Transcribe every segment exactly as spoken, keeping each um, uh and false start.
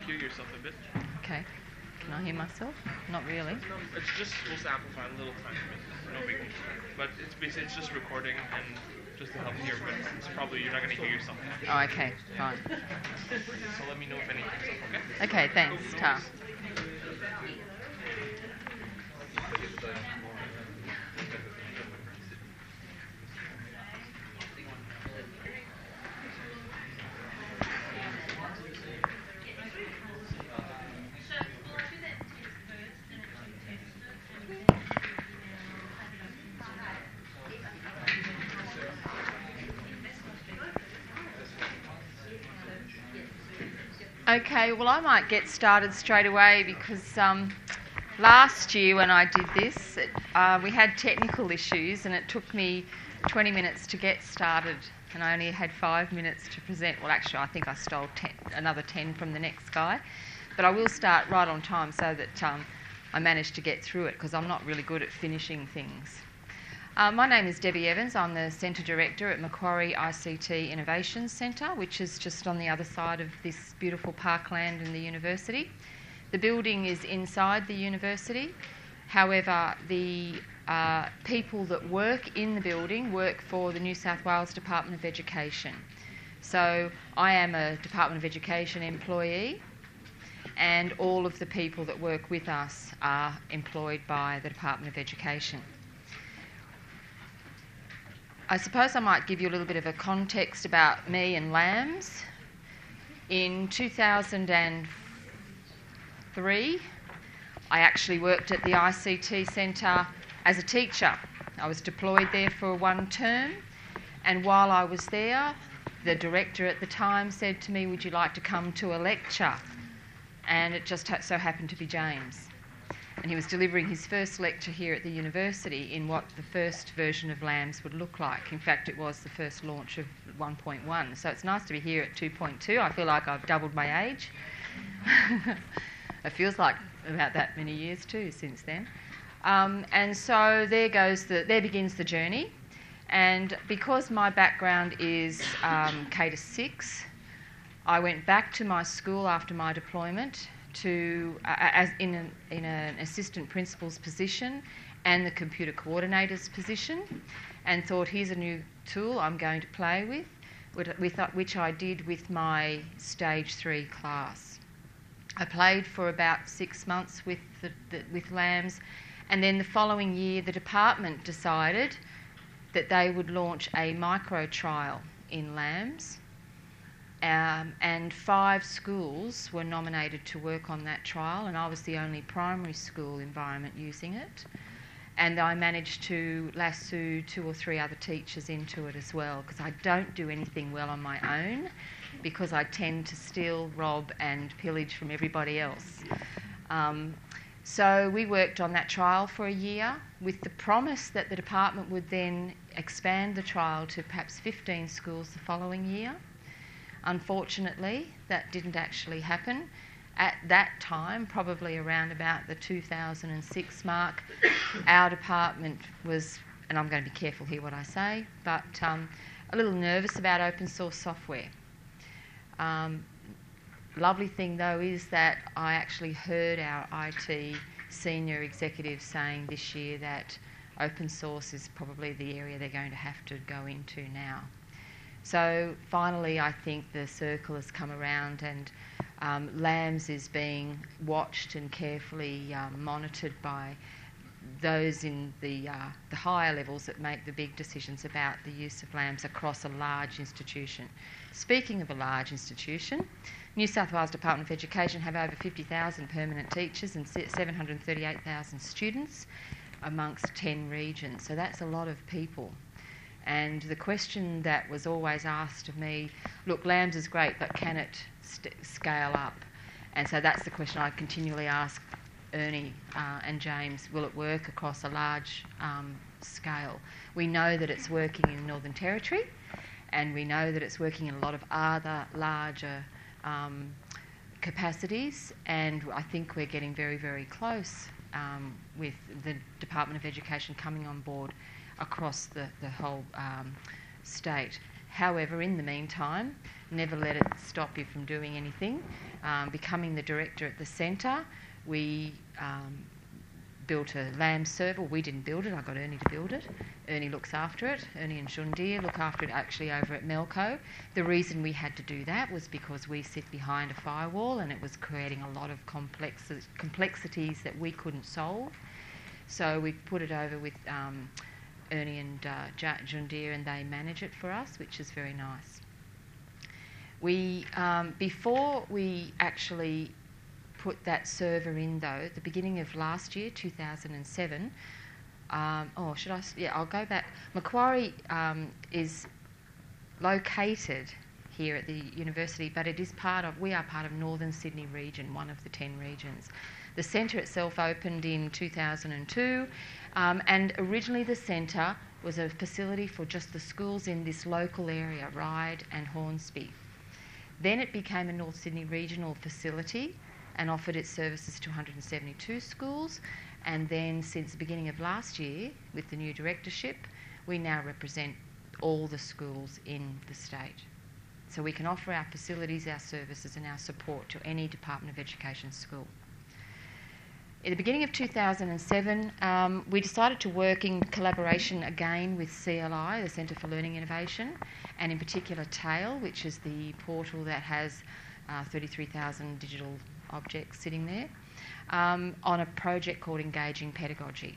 hear yourself a bit. Okay. Can I hear myself? Not really. No, it's just supposed to amplify a little tiny bit. No big deal. But it's basically it's just recording and just to help hear. But it's probably you're not going to hear yourself much. Oh, okay. Fine. So let me know if anything comes up. Okay. Okay. Thanks, Ta. Okay, well I might get started straight away because um, last year when I did this, it, uh, we had technical issues and it took me twenty minutes to get started and I only had five minutes to present. Well, actually, I think I stole ten, another ten from the next guy. But I will start right on time so that um, I manage to get through it because I'm not really good at finishing things. Uh, my name is Debbie Evans. I'm the Centre Director at Macquarie I C T Innovation Centre, which is just on the other side of this beautiful parkland in the university. The building is inside the university. However, the uh, people that work in the building work for the New South Wales Department of Education. So I am a Department of Education employee, and all of the people that work with us are employed by the Department of Education. I suppose I might give you a little bit of a context about me and LAMS. In two thousand three, I actually worked at the I C T Centre as a teacher. I was deployed there for one term, and while I was there, the director at the time said to me, "Would you like to come to a lecture?" And it just so happened to be James. And he was delivering his first lecture here at the university in what the first version of LAMS would look like. In fact, it was the first launch of one point one. So it's nice to be here at two point two. I feel like I've doubled my age. It feels like about that many years too since then. Um, and so there goes the, there begins the journey. And because my background is um, K to six, I went back to my school after my deployment to uh, as in an, in an assistant principal's position and the computer coordinator's position, and thought, here's a new tool I'm going to play with, with, with which I did with my stage three class. I played for about six months with the, the, with LAMS, and then the following year the department decided that they would launch a micro trial in LAMS. Um, and five schools were nominated to work on that trial, and I was the only primary school environment using it. And I managed to lasso two or three other teachers into it as well, because I don't do anything well on my own, because I tend to steal, rob and pillage from everybody else. Um, so we worked on that trial for a year with the promise that the department would then expand the trial to perhaps fifteen schools the following year. Unfortunately, that didn't actually happen. At that time, probably around about the two thousand six mark, our department was, and I'm going to be careful here what I say, but um, a little nervous about open source software. Um, lovely thing though is that I actually heard our I T senior executives saying this year that open source is probably the area they're going to have to go into now. So finally, I think the circle has come around, and um, LAMS is being watched and carefully um, monitored by those in the, uh, the higher levels that make the big decisions about the use of LAMS across a large institution. Speaking of a large institution, New South Wales Department of Education have over fifty thousand permanent teachers and seven hundred thirty-eight thousand students amongst ten regions. So that's a lot of people. And the question that was always asked of me, look, LAMS is great, but can it st- scale up? And so that's the question I continually ask Ernie uh, and James, will it work across a large um, scale? We know that it's working in Northern Territory, and we know that it's working in a lot of other larger um, capacities, and I think we're getting very, very close um, with the Department of Education coming on board across the, the whole um, state. However, in the meantime, never let it stop you from doing anything. Um, becoming the director at the centre, we um, built a LAMS server. We didn't build it, I got Ernie to build it. Ernie looks after it. Ernie and Jundir look after it actually over at Melco. The reason we had to do that was because we sit behind a firewall and it was creating a lot of complex complexities that we couldn't solve. So we put it over with um, Ernie and uh, Jundir, and they manage it for us, which is very nice. We, um, before we actually put that server in, though, at the beginning of last year, two thousand seven, um, oh, should I? Yeah, I'll go back. Macquarie um, is located here at the university, but it is part of, we are part of Northern Sydney region, one of the ten regions. The centre itself opened in two thousand two, um, and originally the centre was a facility for just the schools in this local area, Ryde and Hornsby. Then it became a North Sydney regional facility and offered its services to one hundred seventy-two schools. And then since the beginning of last year, with the new directorship, we now represent all the schools in the state. So we can offer our facilities, our services and our support to any Department of Education school. At the beginning of two thousand seven, um, we decided to work in collaboration again with C L I, the Centre for Learning Innovation, and in particular TAIL, which is the portal that has uh, thirty-three thousand digital objects sitting there, um, on a project called Engaging Pedagogy.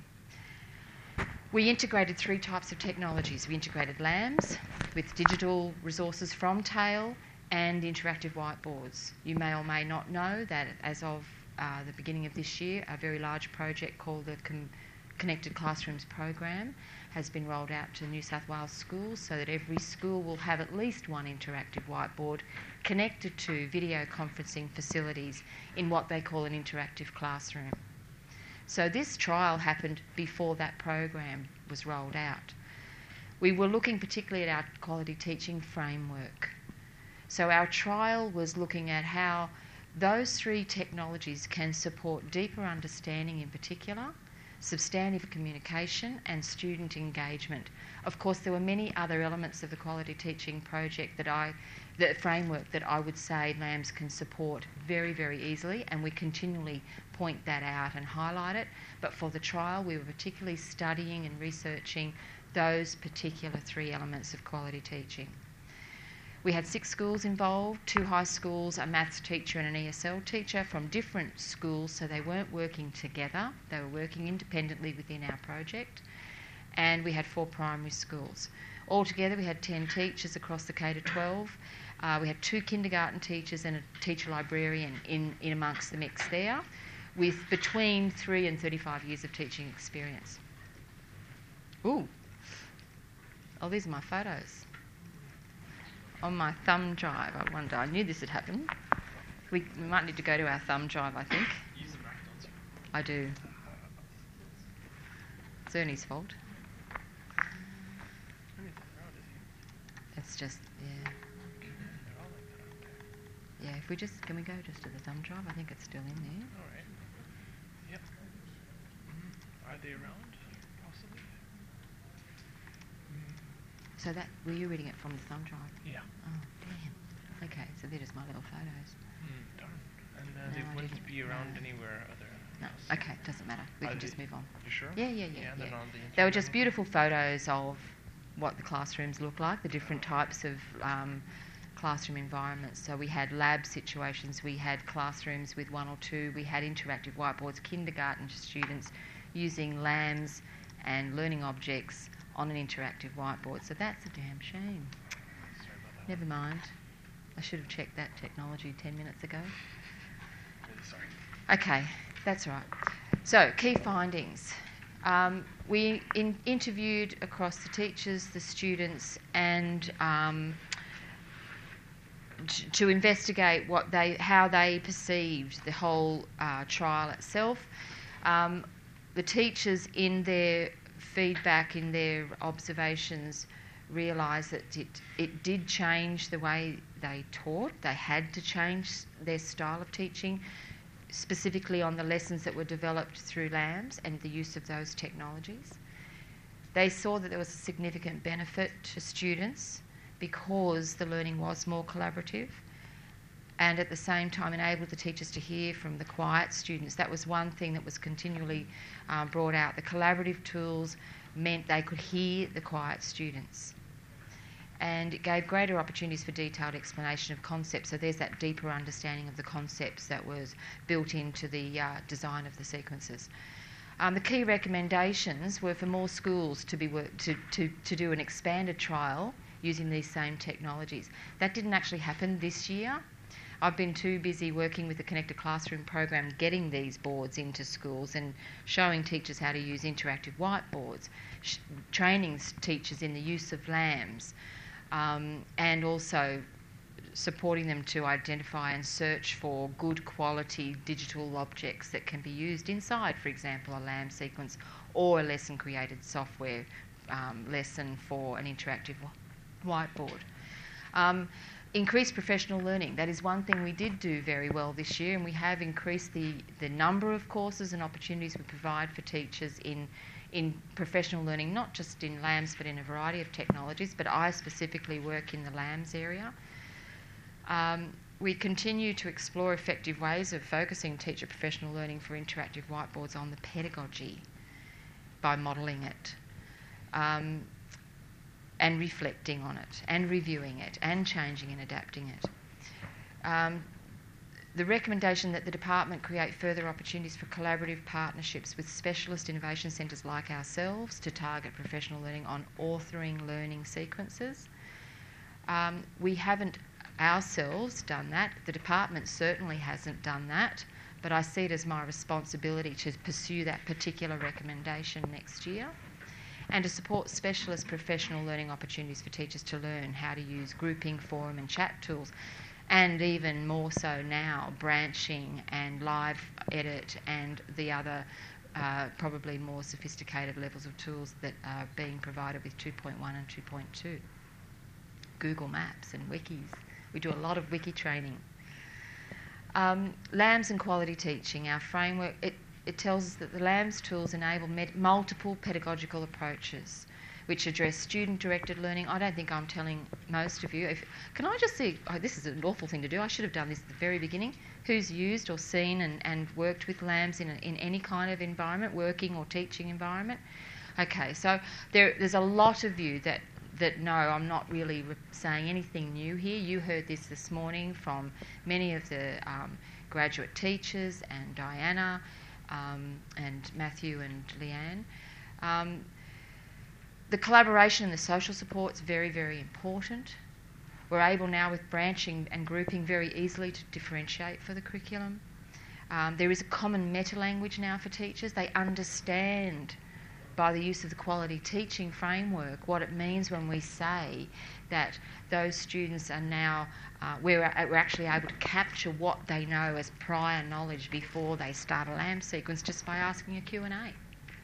We integrated three types of technologies. We integrated LAMS with digital resources from TAIL and interactive whiteboards. You may or may not know that as of uh, the beginning of this year, a very large project called the Com- Connected Classrooms program has been rolled out to New South Wales schools, so that every school will have at least one interactive whiteboard connected to video conferencing facilities in what they call an interactive classroom. So this trial happened before that program was rolled out. We were looking particularly at our quality teaching framework. So our trial was looking at how those three technologies can support deeper understanding in particular, substantive communication and student engagement. Of course, there were many other elements of the quality teaching project that I, the framework that I would say LAMS can support very, very easily, and we continually point that out and highlight it. But for the trial, we were particularly studying and researching those particular three elements of quality teaching. We had six schools involved, two high schools, a maths teacher and an E S L teacher from different schools, so they weren't working together, they were working independently within our project. And we had four primary schools. Altogether we had ten teachers across the K to twelve. Uh, we had two kindergarten teachers and a teacher librarian in, in amongst the mix there, with between three and thirty-five years of teaching experience. Ooh. Oh, these are my photos. On my thumb drive, I wonder. I knew this had happened. We, we might need to go to our thumb drive, I think. Use the Mac, don't you? I do. It's Ernie's fault. It's just, yeah. Yeah, if we just, can we go just to the thumb drive? I think it's still in there. All right. Yep. Mm-hmm. Are they around? Possibly. Mm. So that, were you reading it from the thumb drive? Yeah. Oh, damn. Okay, so they're just my little photos. Mm, darn. And uh, No, they I wouldn't didn't. be around No. anywhere other. No, else. okay, doesn't matter. We Are can they- just move on. You sure? Yeah, yeah, yeah. Yeah, yeah. they're on the They were internet. just beautiful photos of what the classrooms look like, the different types of um, classroom environments. So we had lab situations, we had classrooms with one or two, we had interactive whiteboards, kindergarten students using LAMS and learning objects on an interactive whiteboard. So that's a damn shame. Sorry about that. Never mind. I should have checked that technology ten minutes ago. Really sorry. Okay, that's right. So, key findings. Um, we in, interviewed across the teachers, the students, and um, t- to investigate what they, how they perceived the whole uh, trial itself. Um, the teachers, in their feedback, in their observations, realised that it, it did change the way they taught. They had to change their style of teaching, specifically on the lessons that were developed through LAMS and the use of those technologies. They saw that there was a significant benefit to students because the learning was more collaborative, and at the same time enabled the teachers to hear from the quiet students. That was one thing that was continually uh, brought out. The collaborative tools meant they could hear the quiet students. And it gave greater opportunities for detailed explanation of concepts. So there's that deeper understanding of the concepts that was built into the uh, design of the sequences. Um, the key recommendations were for more schools to be work, to, to, to do an expanded trial using these same technologies. That didn't actually happen this year. I've been too busy working with the Connected Classroom program, getting these boards into schools and showing teachers how to use interactive whiteboards, sh- training teachers in the use of LAMS, um, and also supporting them to identify and search for good quality digital objects that can be used inside, for example, a LAM sequence or a lesson created software um, lesson for an interactive whiteboard. Um, increased professional learning. That is one thing we did do very well this year, and we have increased the, the number of courses and opportunities we provide for teachers in in professional learning, not just in LAMS but in a variety of technologies, but I specifically work in the LAMS area. Um, we continue to explore effective ways of focusing teacher professional learning for interactive whiteboards on the pedagogy by modelling it. Um, and reflecting on it, and reviewing it, and changing and adapting it. Um, the recommendation that the department create further opportunities for collaborative partnerships with specialist innovation centres like ourselves to target professional learning on authoring learning sequences. Um, we haven't ourselves done that. The department certainly hasn't done that, but I see it as my responsibility to pursue that particular recommendation next year, and to support specialist professional learning opportunities for teachers to learn how to use grouping, forum and chat tools, and even more so now, branching and live edit and the other uh, probably more sophisticated levels of tools that are being provided with two point one and two point two. Google Maps and wikis. We do a lot of wiki training. Um, LAMS and quality teaching, our framework, it It tells us that the LAMS tools enable med- multiple pedagogical approaches which address student-directed learning. I don't think I'm telling most of you. If, can I just see, oh, this is an awful thing to do. I should have done this at the very beginning. Who's used or seen and, and worked with LAMS in, a, in any kind of environment, working or teaching environment? Okay, so there, there's a lot of you that, that know I'm not really re- saying anything new here. You heard this this morning from many of the um, graduate teachers and Diana, Um, and Matthew and Leanne. Um, the collaboration and the social support is very, very important. We're able now with branching and grouping very easily to differentiate for the curriculum. Um, there is a common meta-language now for teachers. They understand by the use of the quality teaching framework what it means when we say that those students are now, uh, we're, we're actually able to capture what they know as prior knowledge before they start a LAM sequence just by asking a Q and A.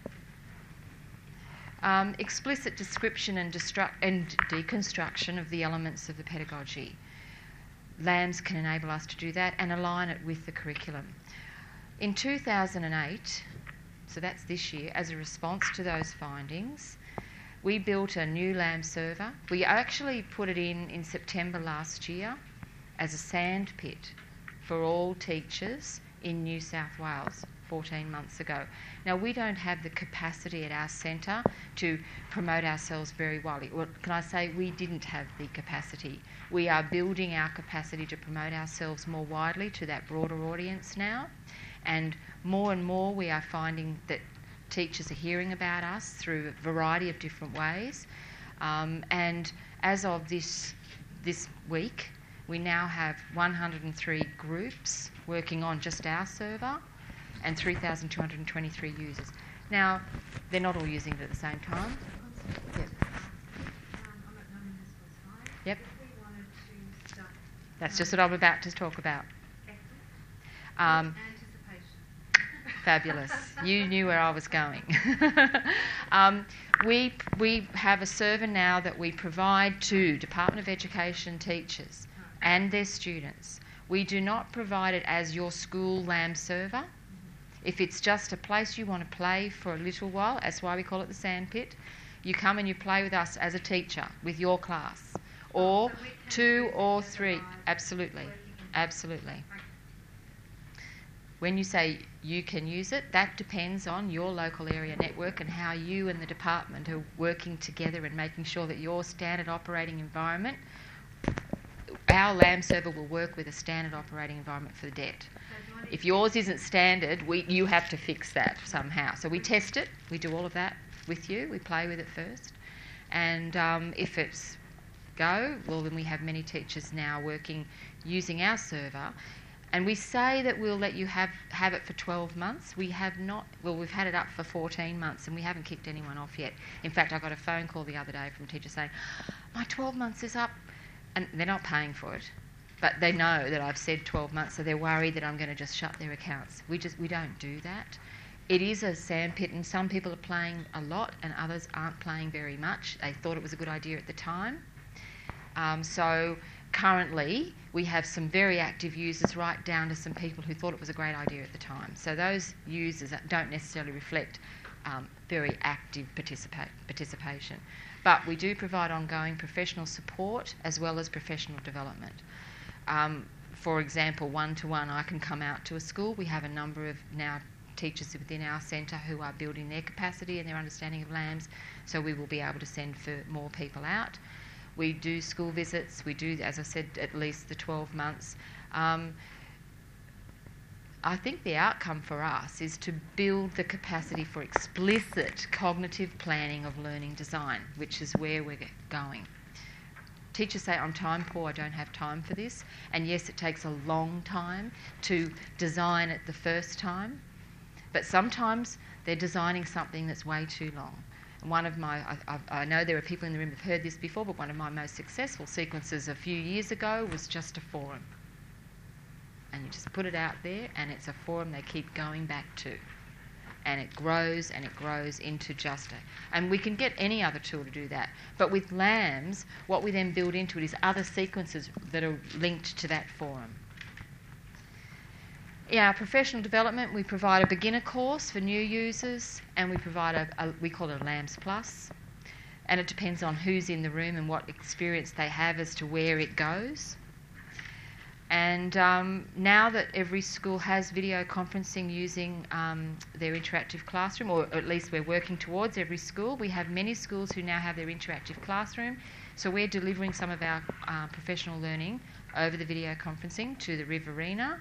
Um, explicit description and, destru- and deconstruction of the elements of the pedagogy. LAMS can enable us to do that and align it with the curriculum. In two thousand eight, so that's this year, as a response to those findings, we built a new LAM server. We actually put it in in September last year as a sandpit for all teachers in New South Wales fourteen months ago. Now, we don't have the capacity at our centre to promote ourselves very widely. Well, can I say we didn't have the capacity. We are building our capacity to promote ourselves more widely to that broader audience now. And more and more we are finding that teachers are hearing about us through a variety of different ways. Um, and as of this, this week, we now have one hundred three groups working on just our server and three thousand two hundred twenty-three users. Now, they're not all using it at the same time. Yep. Yep. That's just what I'm about to talk about. Um, Fabulous. You knew where I was going. um, we, we have a server now that we provide to Department of Education teachers and their students. We do not provide it as your school LAM server. If it's just a place you want to play for a little while, that's why we call it the sandpit, you come and you play with us as a teacher, with your class. or two or three. Absolutely, absolutely. When you say you can use it, that depends on your local area network and how you and the department are working together and making sure that your standard operating environment, our LAM server will work with a standard operating environment for the D E T. If yours isn't standard, we, you have to fix that somehow. So we test it, we do all of that with you, we play with it first. And um, if it's go, well then we have many teachers now working using our server. And we say that we'll let you have, have it for twelve months. We have not, well, we've had it up for fourteen months and we haven't kicked anyone off yet. In fact, I got a phone call the other day from a teacher saying, my twelve months is up, and they're not paying for it. But they know that I've said twelve months, so they're worried that I'm going to just shut their accounts. We just, we don't do that. It is a sandpit, and some people are playing a lot and others aren't playing very much. They thought it was a good idea at the time. Um, so currently, we have some very active users right down to some people who thought it was a great idea at the time. So those users don't necessarily reflect um, very active participa- participation. But we do provide ongoing professional support as well as professional development. Um, for example, one-to-one, I can come out to a school. We have a number of now teachers within our centre who are building their capacity and their understanding of LAMS, so we will be able to send for more people out. We do school visits. We do, as I said, at least the twelve months. Um, I think the outcome for us is to build the capacity for explicit cognitive planning of learning design, which is where we're going. Teachers say, I'm time poor, I don't have time for this. And yes, it takes a long time to design it the first time, but sometimes they're designing something that's way too long. And one of my, I, I, I know there are people in the room who've heard this before, but one of my most successful sequences a few years ago was just a forum. And you just put it out there and it's a forum they keep going back to. And it grows and it grows into just a... And we can get any other tool to do that. But with LAMS, what we then build into it is other sequences that are linked to that forum. In our professional development, we provide a beginner course for new users, and we provide a, a we call it a LAMS Plus. And it depends on who's in the room and what experience they have as to where it goes. And um, now that every school has video conferencing using um, their interactive classroom, or at least we're working towards every school, we have many schools who now have their interactive classroom. So we're delivering some of our uh, professional learning over the video conferencing to the Riverina,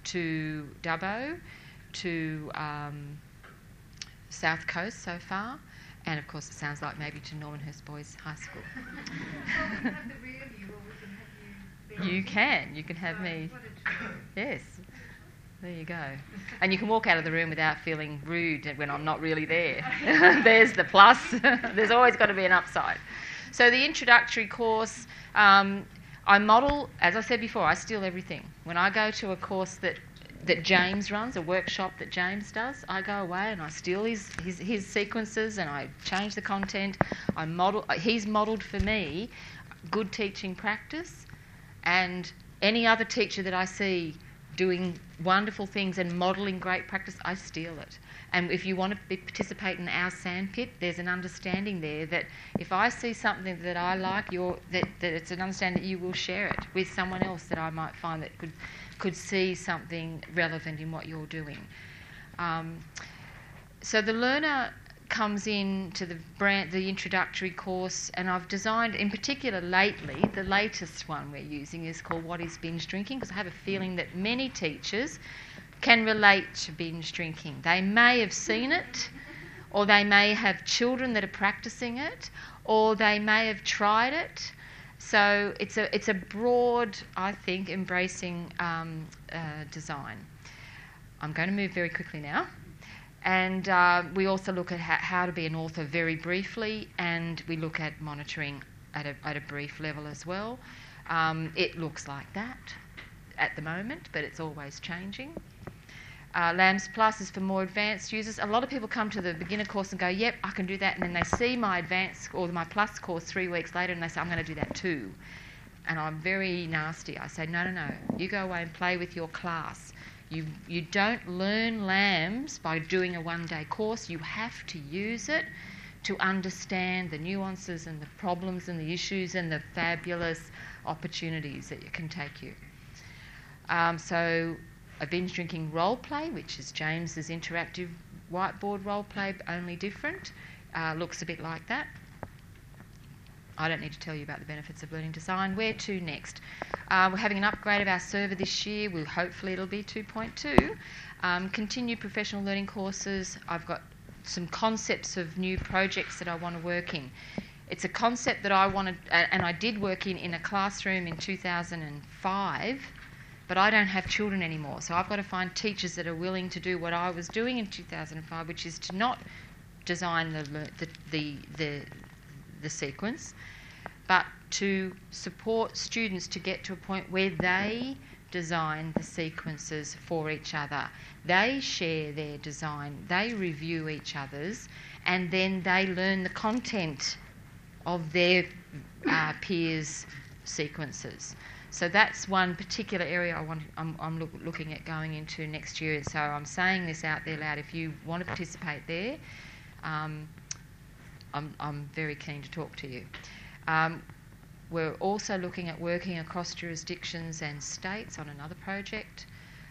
to Dubbo, to um, South Coast so far, and of course it sounds like maybe to Normanhurst Boys High School. Well, we can have the real you, or we can have you. You can. You can have me. Yes. There you go. And you can walk out of the room without feeling rude when I'm not really there. There's the plus. There's always got to be an upside. So the introductory course, um, I model, as I said before, I steal everything. When I go to a course that, that James runs, a workshop that James does, I go away and I steal his, his, his sequences and I change the content. I model. He's modelled for me good teaching practice. And any other teacher that I see doing wonderful things and modelling great practice, I steal it. And if you want to be, participate in our sandpit, there's an understanding there that if I see something that I like, you're, that, that it's an understanding that you will share it with someone else that I might find that could could see something relevant in what you're doing. Um, so the learner comes in to the brand, the introductory course, and I've designed, in particular lately, the latest one we're using is called What is Binge Drinking, because I have a feeling that many teachers can relate to binge drinking. They may have seen it, or they may have children that are practicing it, or they may have tried it. So it's a it's a broad, I think, embracing um, uh, design. I'm going to move very quickly now. And uh, we also look at ha- how to be an author very briefly, and we look at monitoring at a, at a brief level as well. Um, it looks like that at the moment, but it's always changing. Uh, LAMS Plus is for more advanced users. A lot of people come to the beginner course and go, yep, I can do that, and then they see my advanced or my Plus course three weeks later and they say, I'm going to do that too. And I'm very nasty. I say, no, no, no, you go away and play with your class. You you don't learn LAMS by doing a one-day course. You have to use it to understand the nuances and the problems and the issues and the fabulous opportunities that it can take you. Um, so a binge drinking role play, which is James's interactive whiteboard role play, only different, uh, looks a bit like that. I don't need to tell you about the benefits of learning design. Where to next? Uh, we're having an upgrade of our server this year. We'll, hopefully it'll be two point two. Um, continue professional learning courses. I've got some concepts of new projects that I want to work in. It's a concept that I wanted, uh, and I did work in in a classroom in two thousand five, but I don't have children anymore. So I've got to find teachers that are willing to do what I was doing in two thousand five, which is to not design the the the, the the sequence, but to support students to get to a point where they design the sequences for each other. They share their design, they review each other's, and then they learn the content of their uh, peers' sequences. So that's one particular area I want, I'm, I'm look, looking at going into next year. So I'm saying this out there loud. If you want to participate there, um, I'm, I'm very keen to talk to you. Um, we're also looking at working across jurisdictions and states on another project,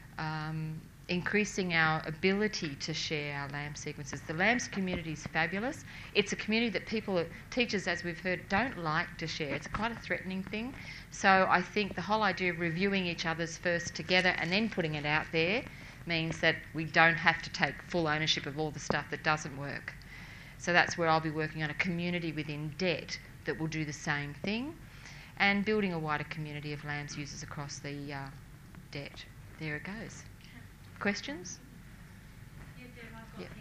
um, increasing our ability to share our LAMS sequences. The LAMS community is fabulous. It's a community that people, teachers, as we've heard, don't like to share. It's quite a threatening thing. So I think the whole idea of reviewing each other's first together and then putting it out there means that we don't have to take full ownership of all the stuff that doesn't work. So that's where I'll be working on a community within D E T that will do the same thing, and building a wider community of LAMS users across the uh, D E T. There it goes. Questions? Yeah, Deb, I've got Yep.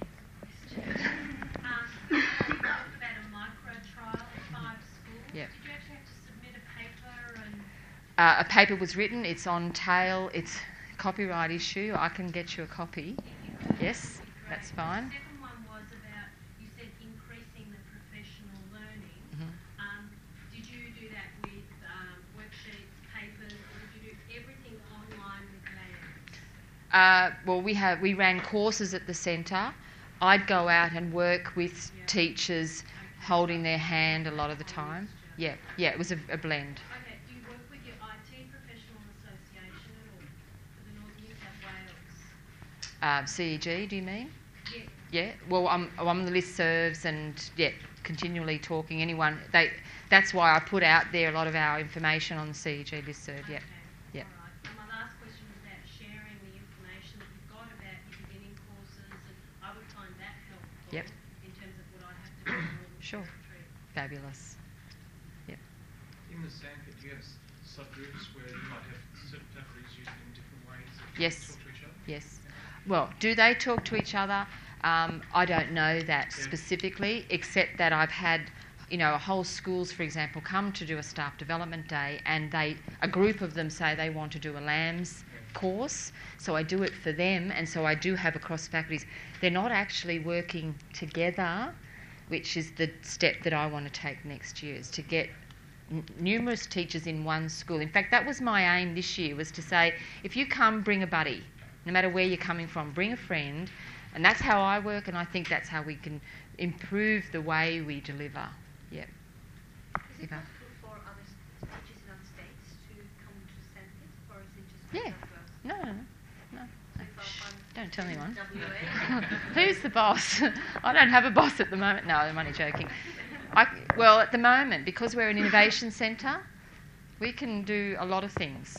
a question. um, you talked about a micro trial at five schools. Yep. Did you actually have to submit a paper? And Uh, a paper was written. It's on tail. It's a copyright issue. I can get you a copy. Yes, that's fine. The second one was about, you said increasing the professional learning. Mhm. Um, did you do that with um, worksheets, papers, or did you do everything online with LAMS? Uh, well, we have we ran courses at the centre. I'd go out and work with Yeah. teachers, holding their hand a lot of the time. Yeah, yeah, it was a, a blend. Okay, do you work with your I T Professional Association at all for the Northern New South Wales? Uh, C E G, do you mean? Yeah. Yeah. Well, I'm I'm on the listservs and yeah, continually talking. Anyone they that's why I put out there a lot of our information on the C E G listserv. Yeah. Okay. Yeah. All right. And my last question was about sharing the information that you've got about your beginning courses, and I would find that helpful. Yep. In terms of what I have to do in order to Sure. retreat. Fabulous. Yep. In the sandpit, do you have s- subgroups where you might have certain faculties using in different ways that Yes. talk to each other? Yes. Well, do they talk to each other? Um, I don't know that Yeah. specifically, except that I've had, you know, whole schools, for example, come to do a staff development day, and they, a group of them say they want to do a LAMS course, so I do it for them, and so I do have across faculties. They're not actually working together, which is the step that I want to take next year, is to get n- numerous teachers in one school. In fact, that was my aim this year, was to say, if you come, bring a buddy. No matter where you're coming from, bring a friend. And that's how I work, and I think that's how we can improve the way we deliver. Yeah. Is it Eva? possible for other s- teachers in other states to come to Sandpit, or is it just Yeah. New South Wales? No, no, no. no. So if I'm Don't tell anyone. W A, Who's the boss? I don't have a boss at the moment. No, I'm only joking. I, well, at the moment, because we're an innovation centre, we can do a lot of things.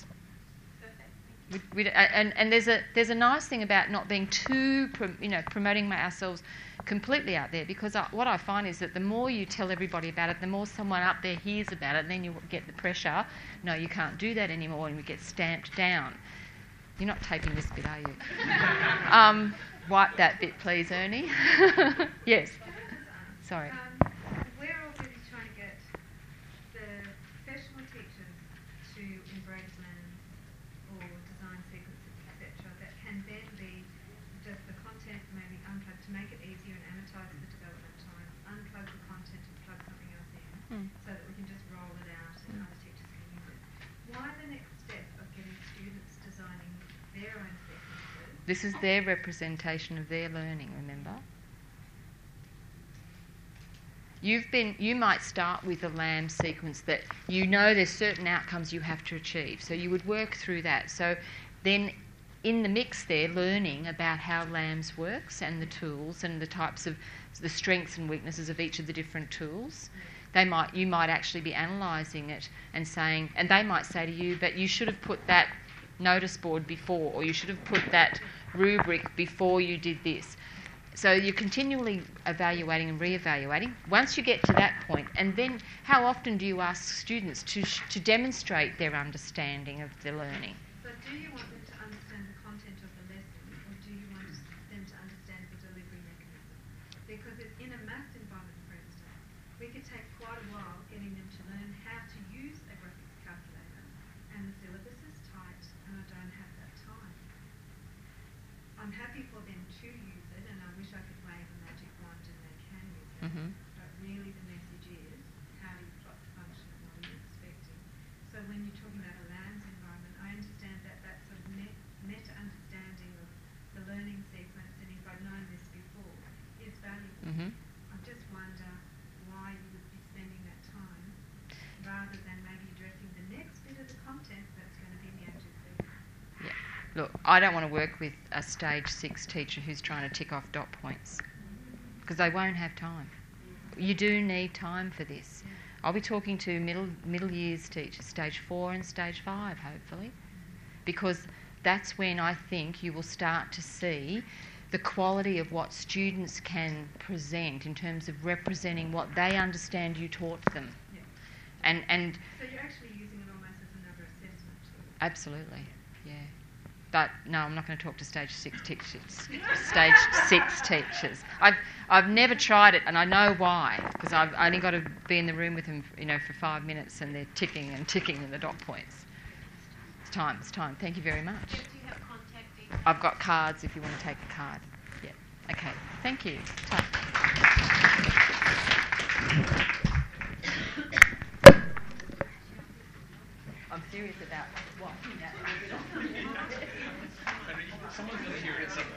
We, we, and, and there's a there's a nice thing about not being too pro, you know promoting ourselves completely out there, because I, what I find is that the more you tell everybody about it, the more someone up there hears about it, and then you get the pressure. No, you can't do that anymore, and we get stamped down. You're not taping this bit, are you? um, wipe that bit, please, Ernie. Yes. Sorry. Um, we're already trying to get the professional teachers to embrace LAMS or design sequences, et cetera, that can then be just the content maybe unplugged to make it easier and amortise the development time, unplug the content and plug something else in, Mm. so that we can just roll it out and other teachers can use it. Why the next step of getting students designing their own sequences? This is their representation of their learning, remember? You've been, you might start with a LAM sequence that you know there's certain outcomes you have to achieve. So you would work through that. So then in the mix there, learning about how LAMS works and the tools and the types of, the strengths and weaknesses of each of the different tools. They might, you might actually be analysing it and saying, and they might say to you, but you should have put that notice board before, or you should have put that rubric before you did this. So you're continually evaluating and re-evaluating. Once you get to that point, and then how often do you ask students to sh- to demonstrate their understanding of the learning? So do you want them to understand the content of the lesson, or do you want them to understand the delivery mechanism? Because it's in a maths environment, for instance, we could take quite a while getting them to learn how to use a graphics calculator, and the syllabus is tight, and I don't have that time. I'm happy for them to use it, and I wish I could wave a magic wand and they can use it. Mm-hmm. But really the message is, how do you plot the function and what are you expecting? So when you're talking about a LAMS environment, I understand that that sort of met, meta understanding of the learning sequence, and if I'd known this before, is valuable. Mm-hmm. I just wonder why you would be spending that time rather than maybe addressing the next bit of the content that's going to be the active sequence. Yeah. Look, I don't want to work with a stage six teacher who's trying to tick off dot points, because they won't have time. You do need time for this. I'll be talking to middle middle years teachers, stage four and stage five, hopefully, because that's when I think you will start to see the quality of what students can present in terms of representing what they understand you taught them. Yeah. And and So you're actually using it almost as another assessment tool. absolutely, yeah. But no, I'm not going to talk to stage six teachers. Stage six teachers. I've I've never tried it, and I know why, because I've only got to be in the room with them, you know, for five minutes, and they're ticking and ticking in the dot points. It's time. It's time. Thank you very much. Do you have contact details? I've got cards if you want to take a card. Yeah. Okay. Thank you. Ta. I'm serious about watching that. And someone's going to hear it somewhere.